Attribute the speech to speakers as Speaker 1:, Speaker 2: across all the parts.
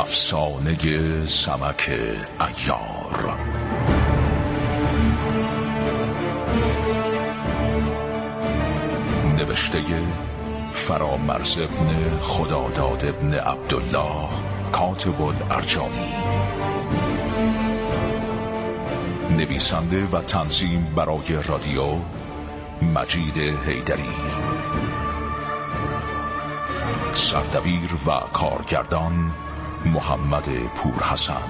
Speaker 1: افسانه سمک عیار. نوشته فرامرز ابن خداداد ابن عبدالله کاتب الارجانی. نویسنده و تنظیم برای رادیو مجید حیدری. سردبیر و کارگردان محمد پورحسن.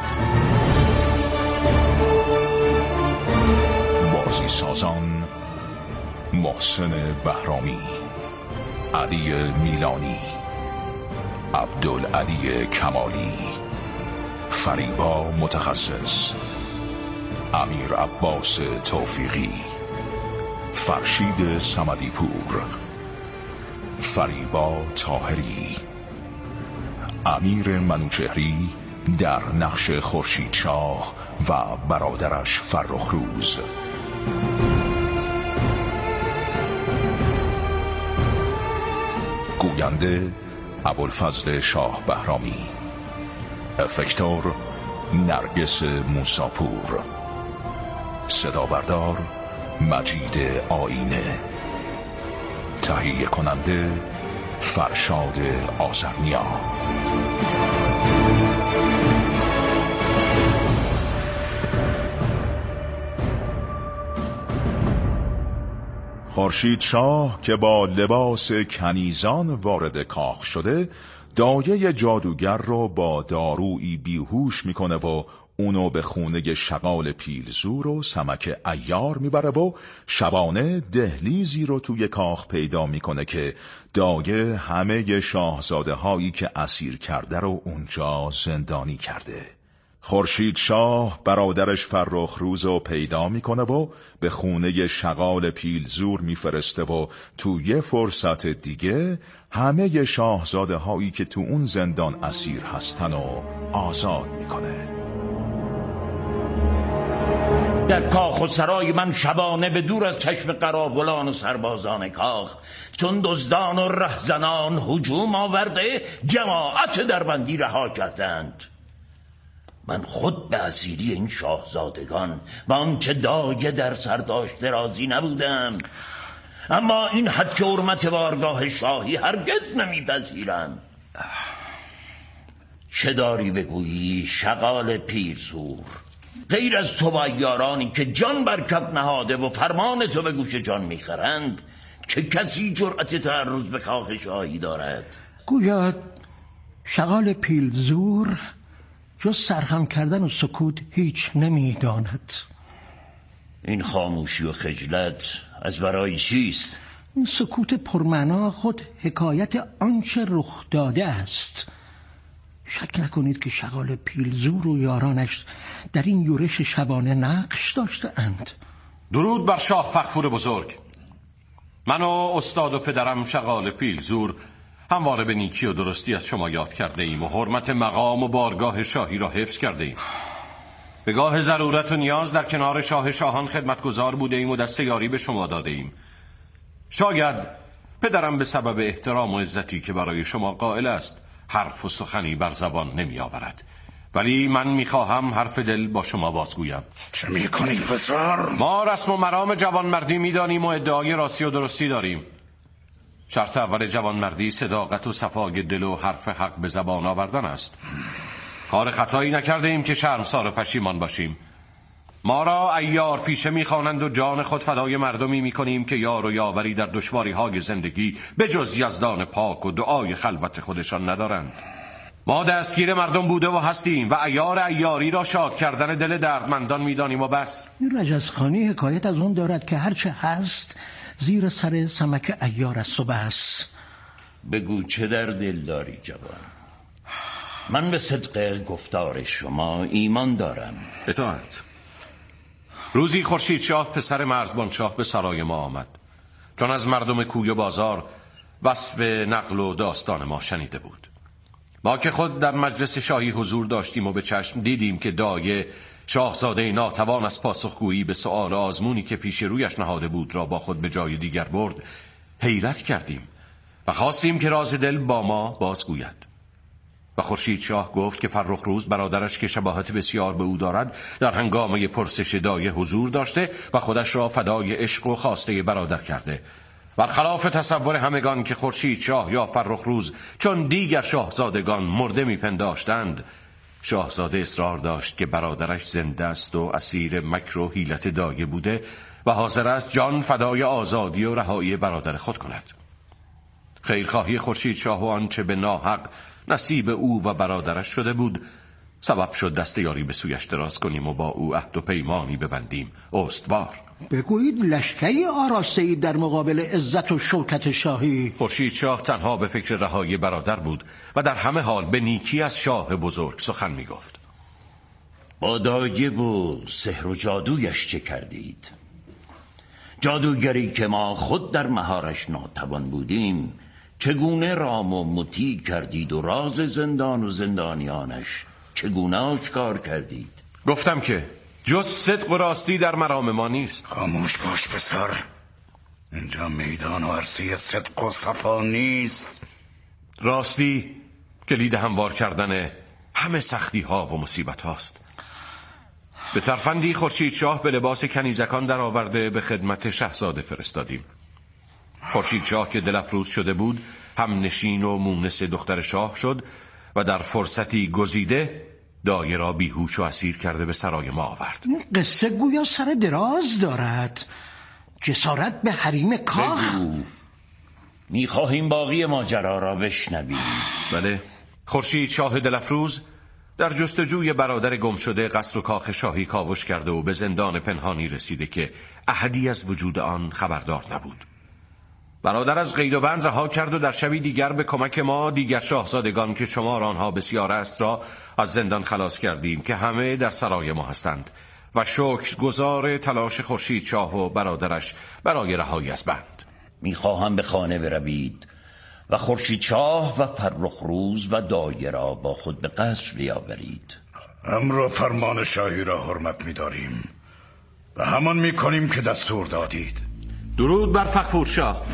Speaker 1: بازی سازان محسن بهرامی، علی میلانی، عبدالعلی کمالی، فریبا متخصص، امیر عباس توفیقی، فرشید صمدی پور، فریبا طاهری، امیر منوچهری در نقش خورشیدشاه و برادرش فرخروز. گوینده ابوالفضل شاه بهرامی. افکتور نرگس موساپور. صدا بردار مجید آینه. تهیه کننده فرشاد آذرنیا. خورشیدشاه که با لباس کنیزان وارد کاخ شده، دایه جادوگر رو با دارویی بیهوش میکنه و اونو به خونه شغال پیلزور و سمک عیار میبره و شبانه دهلیزی رو توی کاخ پیدا میکنه که دایه همه شاهزاده هایی که اسیر کرده رو اونجا زندانی کرده. خورشید شاه برادرش فرخروز رو پیدا میکنه و به خونه شغال پیلزور میفرسته و تو یه فرصت دیگه همه شاهزاده هایی که تو اون زندان اسیر هستن و آزاد میکنه.
Speaker 2: در کاخ و سرای من شبانه به دور از چشم قراولان و سربازان کاخ چون دزدان و رهزنان هجوم آورده جماعت دربندی رها کردند. من خود به اسیری این شاهزادگان و آنچه دایه در سر داشته راضی نبودم، اما این حد که حرمت بارگاه شاهی هرگز نمیپذیرم. چه داری بگویی شغال پیلزور؟ غیر از تو و عیارانی که جان بر کف نهاده و فرمان تو به گوش جان میخرند، چه کسی جرأت تعرض به کاخ شاهی دارد؟
Speaker 3: گویا شغال پیلزور جز سرخم کردن و سکوت هیچ نمیداند.
Speaker 2: این خاموشی و خجلت از برای چیست؟
Speaker 3: این سکوت پرمعنا خود حکایت آنچه رخ داده است. شک نکنید که شغال پیلزور و یارانش در این یورش شبانه نقش داشته اند.
Speaker 4: درود بر شاه فغفور بزرگ. من و استاد و پدرم شغال پیلزور همواره به نیکی و درستی از شما یاد کرده ایم و حرمت مقام و بارگاه شاهی را حفظ کرده ایم. به گاه ضرورت و نیاز در کنار شاه شاهان خدمتگزار بوده ایم و دست یاری به شما داده ایم. شاید پدرم به سبب احترام و عزتی که برای شما قائل است حرف و سخنی بر زبان نمی آورد، ولی من میخواهم حرف دل با شما بازگویم.
Speaker 5: چه میکنی پسر؟
Speaker 4: ما رسم و مرام جوانمردی میدانیم و ادعای راستی و درستی داریم. شرط اول جوانمردی صداقت و صفای دل و حرف حق به زبان آوردن است. کار خطایی نکرده ایم که شرمسار و پشیمان باشیم. ما را عیار پیشه میخوانند و جان خود فدای مردمی میکنیم که یار و یاوری در دشواری های زندگی به جز یزدان پاک و دعای خلوت خودشان ندارند. ما دستگیر مردم بوده و هستیم و عیار عیاری را شاد کردن دل دردمندان میدانیم و بس.
Speaker 3: این رجزخانی حکایت از اون دارد که هرچه هست زیر سر سمک عیار است و بس.
Speaker 2: بگو چه در دل داری جوان؟ من به صدق گفتار شما ایمان دارم.
Speaker 4: اطاعت. روزی خورشید شاه پسر مرزبان شاه به سرای ما آمد، چون از مردم کوی و بازار وصف نقل و داستان ما شنیده بود. ما که خود در مجلس شاهی حضور داشتیم و به چشم دیدیم که دایه شاهزاده ناتوان از پاسخگویی به سؤال آزمونی که پیش رویش نهاده بود را با خود به جای دیگر برد، حیرت کردیم و خواستیم که راز دل با ما بازگوید. و خورشید شاه گفت که فرخروز برادرش که شباهت بسیار به او دارد در هنگامه پرسش دایه حضور داشته و خودش را فدای عشق و خواسته برادر کرده. برخلاف تصور همگان که خورشید شاه یا فرخروز چون دیگر شاهزادگان مرده میپنداشتند، شاهزاده اصرار داشت که برادرش زنده است و اسیر مکر و حیلت دایه بوده و حاضر است جان فدای آزادی و رهایی برادر خود کند. خیرخواهی خورشید شاه و آنچه به ناحق نصیب او و برادرش شده بود سبب شد دست یاری به سویش دراز کنیم و با او عهد و پیمانی ببندیم استوار.
Speaker 3: بگویید لشکری آراسته‌اید در مقابل عزت و شوکت شاهی.
Speaker 4: خورشید شاه تنها به فکر رهایی برادر بود و در همه حال به نیکی از شاه بزرگ سخن می گفت.
Speaker 2: با دایه و سحر و جادویش چه کردید؟ جادوگری که ما خود در مهارش ناتوان بودیم چگونه رام و مطیع کردید و راز زندان و زندانیانش چگونه آشکار کردید؟
Speaker 4: گفتم که جز صدق و راستی در مرام ما نیست.
Speaker 5: خاموش باش پسر، اینجا میدان و عرصه صدق و صفا نیست.
Speaker 4: راستی کلید هموار کردن همه سختی ها و مصیبت هاست. به ترفندی خورشید شاه به لباس کنیزکان در آورده به خدمت شاهزاده فرستادیم. خورشید شاه که دل افروز شده بود هم نشین و مونس دختر شاه شد و در فرصتی گزیده دایه را بیهوش و اسیر کرده به سرای ما آورد.
Speaker 3: قصه گویا سر دراز دارد. جسارت به حریم کاخ.
Speaker 2: میخواهیم باقی ماجرا را بشنویم.
Speaker 4: بله، خورشید شاه دل افروز در جستجوی برادر گم شده قصر و کاخ شاهی کاوش کرده و به زندان پنهانی رسیده که احدی از وجود آن خبردار نبود. برادر از قید و بند رها کرد و در شبی دیگر به کمک ما دیگر شاهزادگان که شمار آنها بسیار است را از زندان خلاص کردیم که همه در سرای ما هستند و شکرگزار تلاش خورشید شاه و برادرش برای رهایی از بند.
Speaker 2: میخواهم به خانه بروید و خورشید شاه و فرخروز و دایه را با خود به قصر بیاورید.
Speaker 5: امر و فرمان شاهی را حرمت می‌داریم و همان می‌کنیم که دستور دادید.
Speaker 4: درود بر فغفور شاه.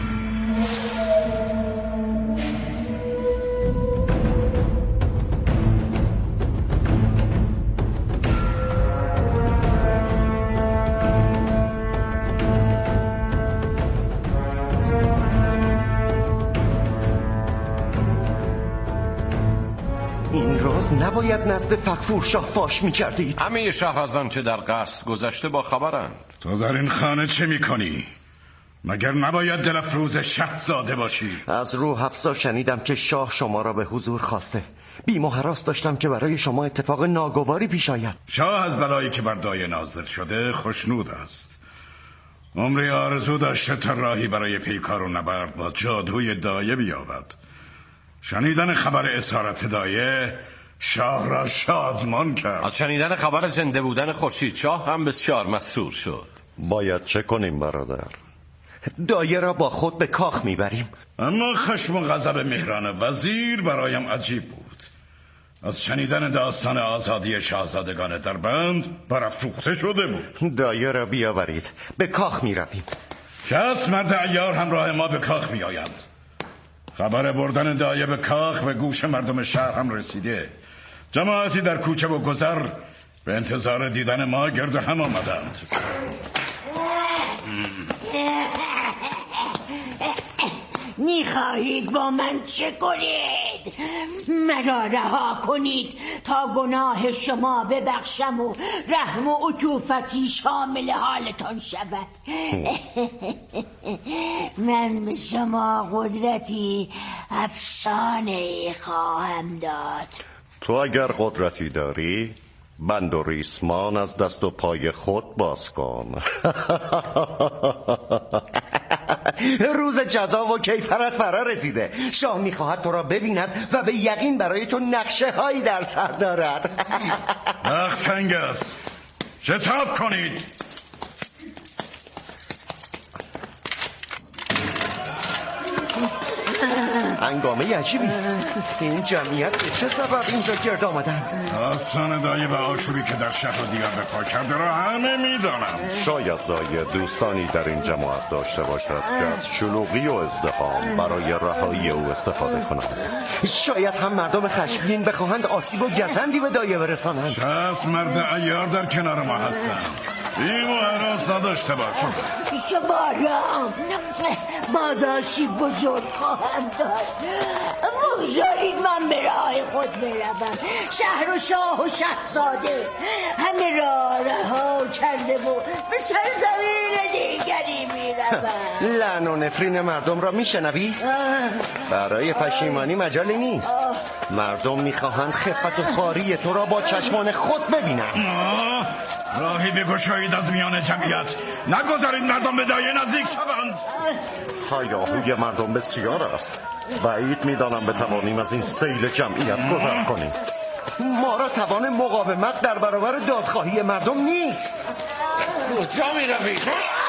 Speaker 6: این راز نباید نزد فغفور شاه فاش می کردید.
Speaker 4: همه شهر از آنچه در قصر گذشته با خبرند.
Speaker 5: تو در این خانه چه می‌کنی؟ مگر نباید دل افروز شاهزاده باشی؟
Speaker 6: از روح افزا شنیدم که شاه شما را به حضور خواسته. بیم و هراس داشتم که برای شما اتفاق ناگواری پیش آید.
Speaker 5: شاه از بلایی که بر دایه نازل شده خوشنود است. عمری آرزو داشته تا راهی برای پیکار و نبرد با جادوی دایه بیابد. شنیدن خبر اسارت دایه شاه را شادمان کرد.
Speaker 4: از شنیدن خبر زنده بودن خورشید شاه هم بسیار مسرور شد.
Speaker 6: باید چه کنیم برادر؟ دایه را با خود به کاخ میبریم.
Speaker 5: اما خشم و غضب مهران وزیر برایم عجیب بود. از شنیدن داستان آزادی شاهزادگان در بند برافروخته شده بود.
Speaker 6: دایه را بیاورید، به کاخ میرویم.
Speaker 5: شصت مرد عیار همراه ما به کاخ میآیند. خبر بردن دایه به کاخ به گوش مردم شهر هم رسیده. جماعتی در کوچه و گذر به انتظار دیدن ما گرد هم آمدند.
Speaker 7: میخواهید با من چه کنید؟ مرا رها کنید تا گناه شما ببخشم و رحم و عطوفتی شامل حالتان شود. من به شما قدرتی افسانه‌ای خواهم داد.
Speaker 6: تو اگر قدرتی داری بند و ریسمان از دست و پای خود باز کن. روز جزا و کیفرت فرا رسیده. شاه میخواهد تو را ببیند و به یقین برای تو نقشه هایی در سر دارد.
Speaker 5: وقت تنگ است، شتاب کنید.
Speaker 6: هنگامه عجیبی است. این جمعیت به چه سبب اینجا گرد آمدند؟
Speaker 5: داستان دایه و آشوبی که در شهر دیگر به پا کرده را همه میدانم.
Speaker 8: شاید دایه دوستانی در این جماعت داشته باشد که از شلوغی و ازدحام برای رهایی او استفاده کنند.
Speaker 6: شاید هم مردم خشمگین بخواهند آسیب و گزندی به دایه برسانند.
Speaker 5: 60 مرد عیار در کنار ما هستند. این و حراس نداشته باش.
Speaker 7: شما را پاداشی بزرگ خواهم داد. بگذارید من به راه خود بروم. شهر و شاه و شهزاده همه را رها کرده و به سرزمین دیگری میروم.
Speaker 6: لعن و نفرین مردم را میشنوی؟ برای پشیمانی مجالی نیست. مردم میخواهند خفت و خواری تو را با چشمان خود ببینند.
Speaker 5: راهی بگشایید از میان جمعیت. نگذارید مردم به دایه نزدیک شوند.
Speaker 8: هیاهوی مردم بسیار است. بعید میدانم بتوانیم از این سیل جمعیت گذر کنیم.
Speaker 6: ما را توان مقاومت در برابر دادخواهی مردم نیست.
Speaker 4: کجا میروید؟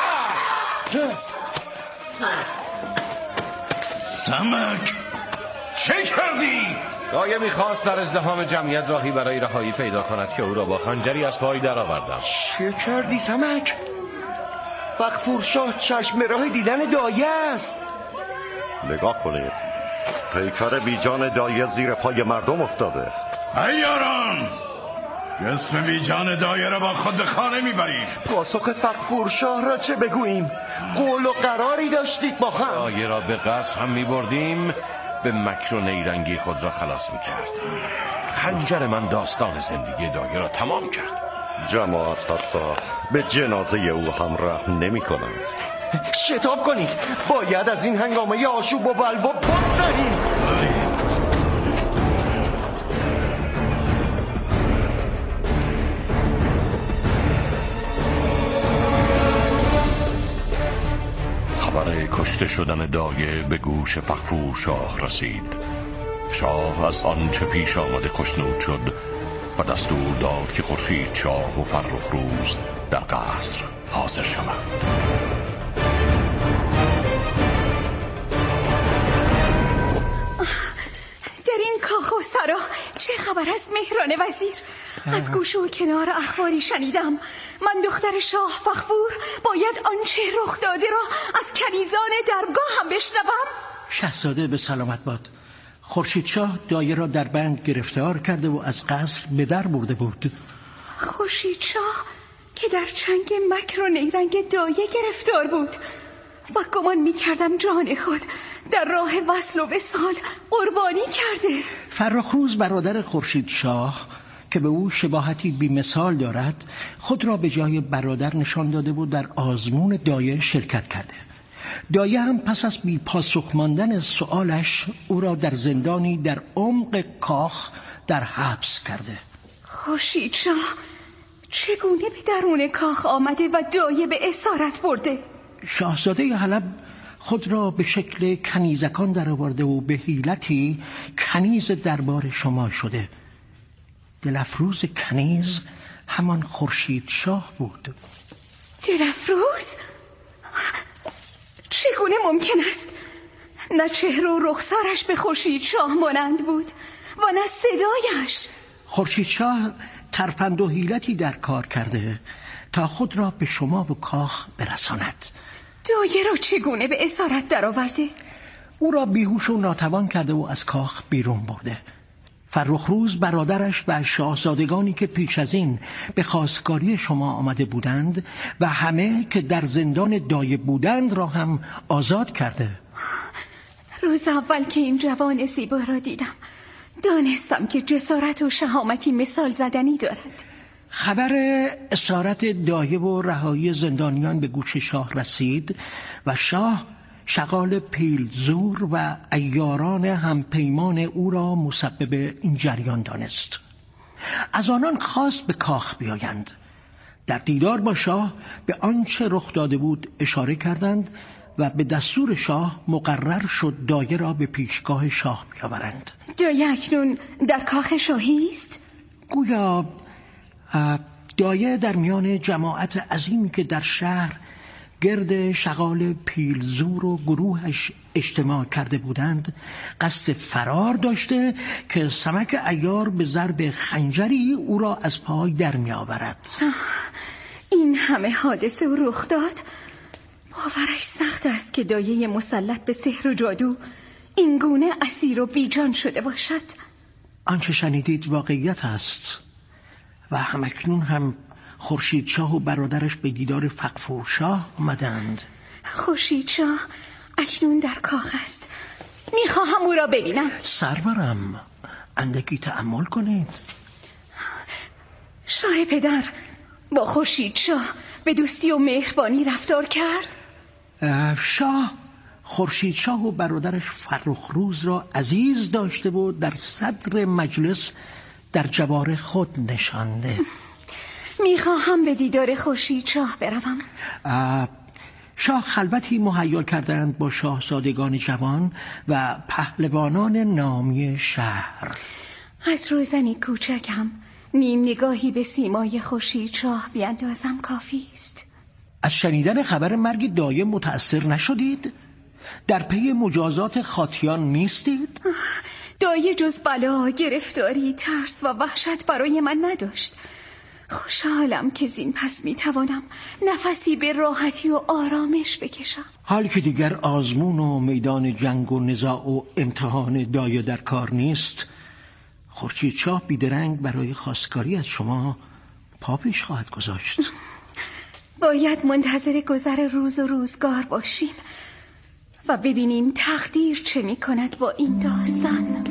Speaker 5: سمک چه کردی؟
Speaker 4: دایه میخواست در ازدحام جمعیت راهی برای رهایی پیدا کند که او را با خنجری از پای درآوردم.
Speaker 6: چه کردی سمک؟ فغفور شاه چشم راه دیدن دایه است.
Speaker 8: نگاه کنید، پیکر بیجان دایه زیر پای مردم افتاده.
Speaker 5: عیاران، جسم بیجان دایه را با خود به خانه میبرید.
Speaker 6: پاسخ فغفور شاه را چه بگوییم؟ قول و قراری داشتید با هم.
Speaker 4: دایه را به قصر هم میبردیم، به مکر و نیرنگی خود را خلاص میکرد. خنجر من داستان زندگی دایه را تمام کرد.
Speaker 8: جماعت حتی به جنازه او هم رحم نمی کنند.
Speaker 6: شتاب کنید، باید از این هنگامه آشوب و بلوا بگذریم.
Speaker 4: خبر کشته شدن دایه به گوش فغفور شاه رسید. شاه از آنچه پیش آمده خوشنود شد و دستور داد که خورشید شاه و فرخ روز در قصر حاضر شوند.
Speaker 9: در این کاخ و سرا چه خبر است مهران وزیر؟ از گوش و کنار اخباری شنیدم من دختر شاه فغفور باید آنچه رخ داده را از کنیزان درگاه هم بشنوم.
Speaker 3: شاهزاده به سلامت باد. خورشید شاه دایه را در بند گرفتار کرده و از قصر به در برده بود.
Speaker 9: خورشید شاه که در چنگ مکر و نیرنگ دایه گرفتار بود و گمان می کردم جان خود در راه وصل و وصال قربانی کرده.
Speaker 3: فرخروز برادر خورشید شاه که به او شباهتی بی‌مثال دارد خود را به جای برادر نشان داده و در آزمون دایه شرکت کرده. دایه هم پس از بی پاسخ ماندن سؤالش او را در زندانی در عمق کاخ در حبس کرده.
Speaker 9: خورشید شاه چگونه به درون کاخ آمده و دایه به اسارت برده؟
Speaker 3: شاهزاده حلب خود را به شکل کنیزکان درآورده و به حیلتی کنیز دربار شما شده. دلفروز کنیز همان خورشید شاه بود.
Speaker 9: دلفروز؟ چگونه ممکن است؟ نه چهره و رخسارش به خورشید شاه مانند بود و نه صدایش.
Speaker 3: خورشید شاه ترفند و حیلتی در کار کرده تا خود را به شما و کاخ برساند.
Speaker 9: دایه را چگونه به اسارت درآورده؟
Speaker 3: او را بیهوش و ناتوان کرده و از کاخ بیرون برده. فرخروز برادرش و شاهزادگانی که پیش از این به خواستگاری شما آمده بودند و همه که در زندان دایه بودند را هم آزاد کرده.
Speaker 9: روز اول که این جوان زیبا را دیدم دانستم که جسارت و شهامتی مثال زدنی دارد.
Speaker 3: خبر اسارت دایه و رهایی زندانیان به گوش شاه رسید و شاه شغال پیلزور و عیاران همپیمان او را مسبب این جریان دانست. از آنان خواست به کاخ بیایند. در دیدار با شاه به آنچه رخ داده بود اشاره کردند و به دستور شاه مقرر شد دایه را به پیشگاه شاه بیاورند.
Speaker 9: دایه اکنون در کاخ شاهی است؟
Speaker 3: گویا دایه در میان جماعت عظیمی که در شهر گرد شغال پیلزور و گروهش اجتماع کرده بودند قصد فرار داشته که سمک عیار به ضرب خنجری او را از پای در می آورد.
Speaker 9: این همه حادثه و رخ داد، باورش سخت است که دایه مسلط به سحر و جادو این گونه اسیر و بیجان شده باشد.
Speaker 3: آنچه شنیدید واقعیت است و همکنون هم خورشید شاه و برادرش به دیدار فغفور شاه آمدند.
Speaker 9: خورشید شاه اکنون در کاخ است، میخواهم او را ببینم.
Speaker 3: سرورم، اندکی تأمل کنید.
Speaker 9: شاه پدر با خورشید شاه به دوستی و مهربانی رفتار کرد؟
Speaker 3: شاه خورشید شاه و برادرش فرخروز را عزیز داشته و در صدر مجلس در جوار خود نشانده.
Speaker 9: میخواهم به دیدار خورشید شاه بروم.
Speaker 3: شاه خلوتی مهیا کردند با شاهزادگان جوان و پهلوانان نامی شهر.
Speaker 9: از روزنی کوچکم نیم نگاهی به سیمای خورشید شاه بیاندازم کافی است.
Speaker 3: از شنیدن خبر مرگ دایه متأثر نشدید؟ در پی مجازات خاطیان نیستید؟
Speaker 9: دایه جز بلا، گرفتاری، ترس و وحشت برای من نداشت. خوشحالم که زین پس میتوانم نفسی به راحتی و آرامش بکشم.
Speaker 3: حال که دیگر آزمون و میدان جنگ و نزاع و امتحان دایه در کار نیست، خورشید شاه بیدرنگ برای خواستگاری از شما پا پیش خواهد گذاشت.
Speaker 9: باید منتظر گذر روز و روزگار باشیم و ببینیم تقدیر چه می کند با این داستان.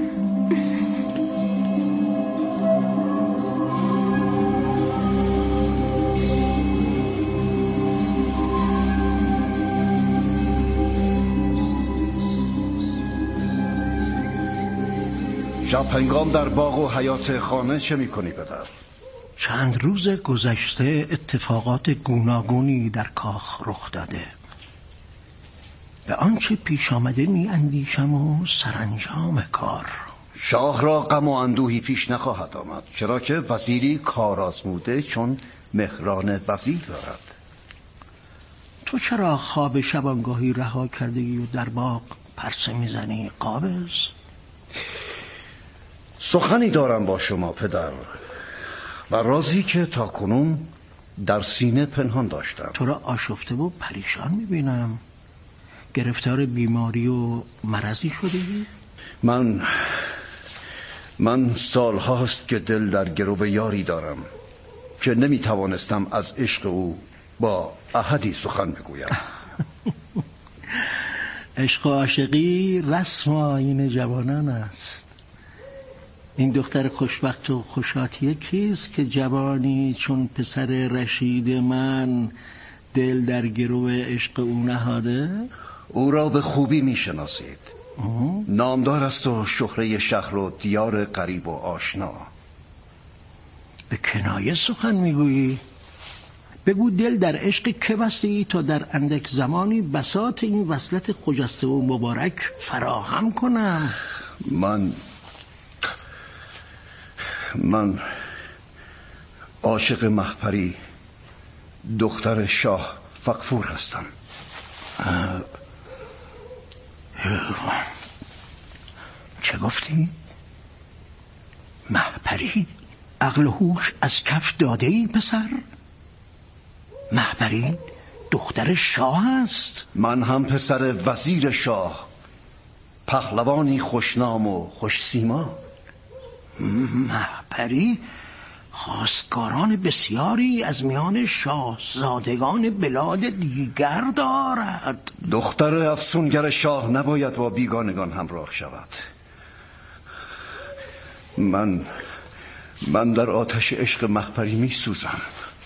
Speaker 6: شب هنگام در باغ و حیات خانه چه میکنی پدر؟
Speaker 3: چند روز گذشته اتفاقات گوناگونی در کاخ رخ داده. به آنچه پیش آمده می اندیشم و سرانجام کار.
Speaker 6: شاه را غم و اندوهی پیش نخواهد آمد، چرا که وزیری کار آزموده چون مهران وزیر دارد.
Speaker 3: تو چرا خواب شبانگاهی رها کردی و در باغ پرسه میزنی قابض؟
Speaker 6: سخنی دارم با شما پدر و رازی که تا کنون در سینه پنهان داشتم.
Speaker 3: تو را آشفته و پریشان میبینم. گرفتار بیماری و مرضی شدی؟
Speaker 6: من سال هاست که دل در گرو یاری دارم که نمیتوانستم از عشق او با احدی سخن بگویم.
Speaker 3: عشق و عاشقی رسم و آیین جوانان است. این دختر خوشبخت و خوشاتیه کیست که جوانی چون پسر رشید من دل در گرو عشق او نهاده؟
Speaker 6: او را به خوبی میشناسید. نامدار است و شهره شهر و دیار قریب و آشنا.
Speaker 3: به کنایه سخن میگویی؟ بگو دل در عشق که بستی تا در اندک زمانی بساط این وصلت خجسته و مبارک فراهم کنم.
Speaker 6: من عاشق مهپری دختر شاه فغفور هستم.
Speaker 3: چه گفتی؟ مهپری؟ عقل و هوش از کف داده ای پسر؟ مهپری دختر شاه است.
Speaker 6: من هم پسر وزیر شاه، پهلوانی خوشنام و خوش سیما.
Speaker 3: مهپری خواستگاران بسیاری از میان شاهزادگان بلاد دیگر دارد.
Speaker 6: دختر افسونگر شاه نباید با بیگانگان همراه شود. من در آتش عشق مهپری می سوزم.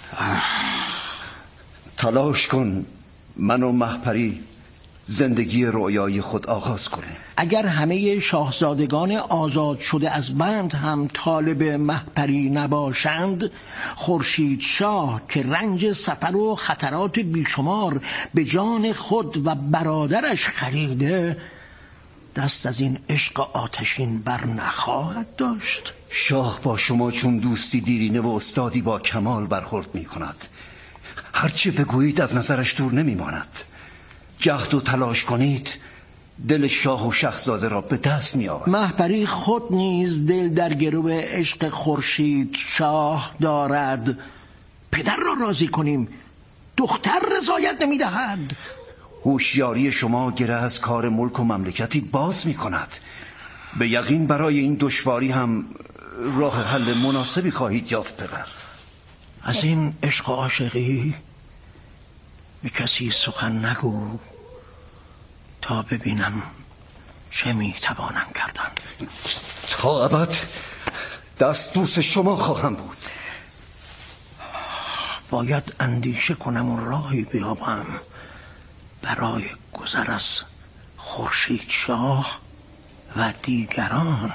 Speaker 6: تلاش کن من و مهپری زندگی رویای خود آغاز کنیم.
Speaker 3: اگر همه شاهزادگان آزاد شده از بند هم طالب مهپری نباشند، خورشید شاه که رنج سفر و خطرات بیشمار به جان خود و برادرش خریده دست از این عشق آتشین بر نخواهد داشت.
Speaker 6: شاه با شما چون دوستی دیرینه و استادی با کمال برخورد می کند.
Speaker 10: هرچی بگویید از نظرش دور نمیماند. جهد و تلاش کنید دل شاه و شاهزاده را به دست می آورد.
Speaker 3: مهپری خود نیز دل در گرو عشق خورشید شاه دارد. پدر را راضی کنیم، دختر رضایت نمی دهد.
Speaker 10: هوشیاری شما گره از کار ملک و مملکتی باز می کند. به یقین برای این دشواری هم راه حل مناسبی خواهید یافت پدر.
Speaker 3: از این عشق و عاشقی به کسی سخن نگو تا ببینم چه می توانم کردن.
Speaker 10: تا ابد دستبوس شما خواهم بود.
Speaker 3: باید اندیشه کنم و راهی بیابم برای گذر از خورشید شاه و دیگران.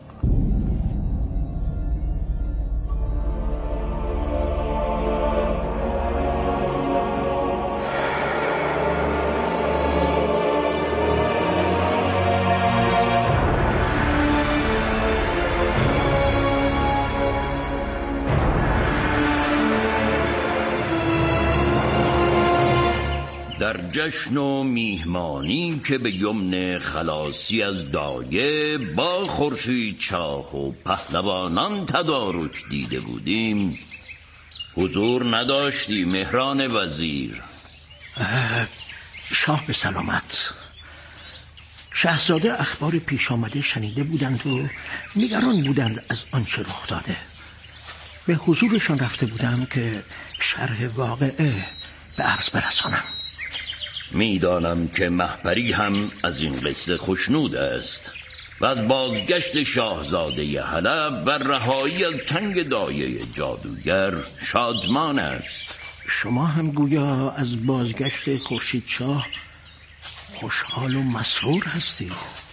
Speaker 2: در جشن و میهمانی که به یمن خلاصی از دایه با خورشید شاه و پهلوانان تدارک دیده بودیم، حضور نداشتی مهران وزیر؟
Speaker 3: شاه به سلامت. شاهزاده اخبار پیش آمده شنیده بودند و نگران بودند از آنچه رخ داده. به حضورشان رفته بودم که شرح واقعه به عرض برسانم.
Speaker 2: میدانم که مهپری هم از این قصه خوشنود است و از بازگشت شاهزاده حلب و رهایی از چنگ دایه جادوگر شادمان است.
Speaker 3: شما هم گویا از بازگشت خورشید شاه خوشحال و مسرور هستید.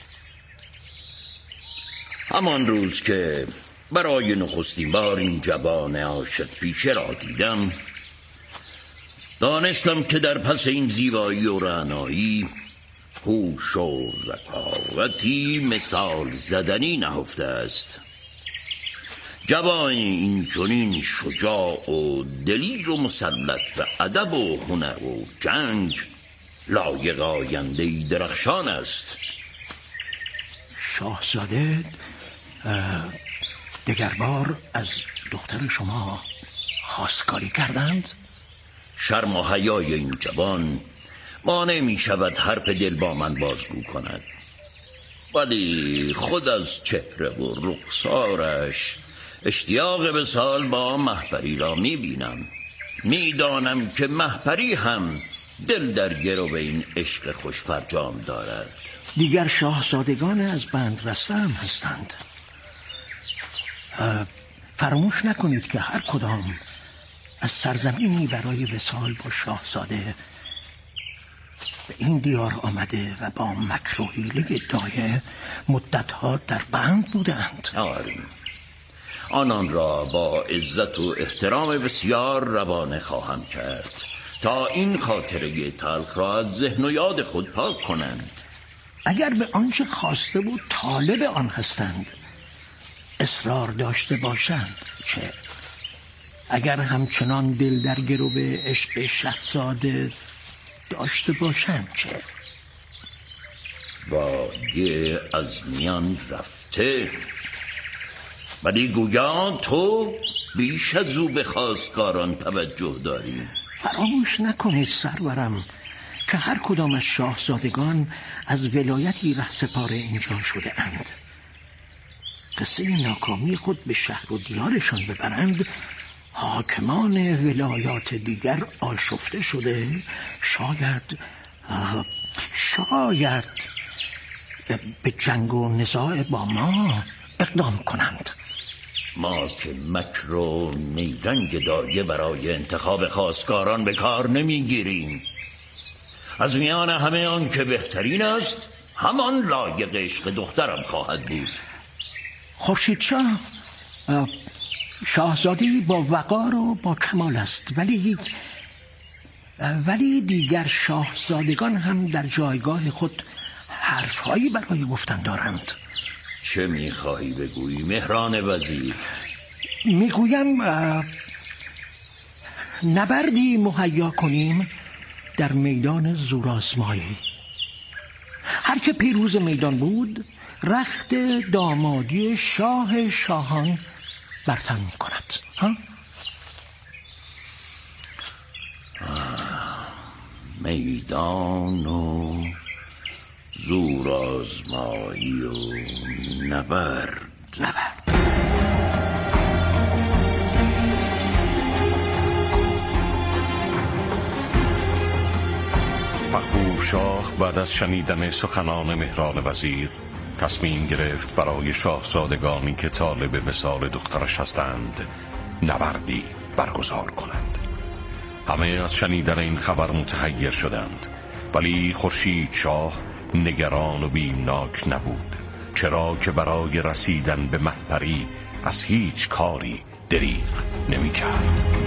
Speaker 2: همان روز که برای نخستین بار این جوان عاشق پیشه را دیدم، دانستم که در پس این زیبایی و رعنایی هوش و ذکاوتی مثال زدنی نهفته است. جوان این چنین شجاع و دلیر و مسلط و ادب و هنر و جنگ لایق آینده‌ای درخشان است.
Speaker 3: شاهزاده دگربار از دختر شما خواستگاری کردند؟
Speaker 2: شرم و حیای این جوان مانع می شود حرف دل با من بازگو کند، ولی خود از چهره و رخسارش اشتیاق وصال با مهپری را می بینم. می دانم که مهپری هم دل در گرو این عشق خوش فرجام دارد.
Speaker 3: دیگر شاهزادگان از بند رسته هم هستند. فراموش نکنید که هر کدام از سرزمینی برای وصال با شاهزاده به این دیار آمده و با مکر و حیله دایه مدتها در بند بودند.
Speaker 2: آریم آنان را با عزت و احترام بسیار روانه خواهم کرد تا این خاطره تلخ را از ذهن و یاد خود پاک کنند.
Speaker 3: اگر به آنچه خواسته بود طالب آن هستند اصرار داشته باشند چه؟ اگر همچنان دل در گرو عشق شاهزاده داشته باشند چه؟
Speaker 2: واگه از میان رفته، ولی گویا تو بیش از او به خواستگاران توجه داری.
Speaker 3: فراموش نکنید سرورم که هر کدام از شاهزادگان از ولایتی رهسپار اینجا شده اند. قصه ناکامی خود به شهر و دیارشان ببرند، حاکمان ولایات دیگر آشفته شده شاید به جنگ و نزاع با ما اقدام کنند.
Speaker 2: ما که مکر و نیرنگ دایه برای انتخاب خواستگاران به کار نمیگیریم. از میان همه آن که بهترین است همان لایق عشق دخترم خواهد بود.
Speaker 3: خورشید شاه شاهزاده‌ای با وقار و با کمال است، ولی دیگر شاهزادگان هم در جایگاه خود حرفهایی برای گفتن دارند.
Speaker 2: چه میخواهی بگویی مهران وزیر؟
Speaker 3: نبردی مهیا کنیم در میدان زورآزمایی. هر که پیروز میدان بود رخت دامادی شاه شاهان برتن می کند.
Speaker 2: میدان و زورآزمایی و نبرد.
Speaker 4: فغفور شاه بعد از شنیدن سخنان مهران وزیر تصمیم گرفت برای شاهزادگانی که طالب وصال دخترش هستند نبردی برگزار کند. همه از شنیدن این خبر متحیر شدند، ولی خورشید شاه نگران و بیمناک نبود، چرا که برای رسیدن به مهپری از هیچ کاری دریغ نمی کرد.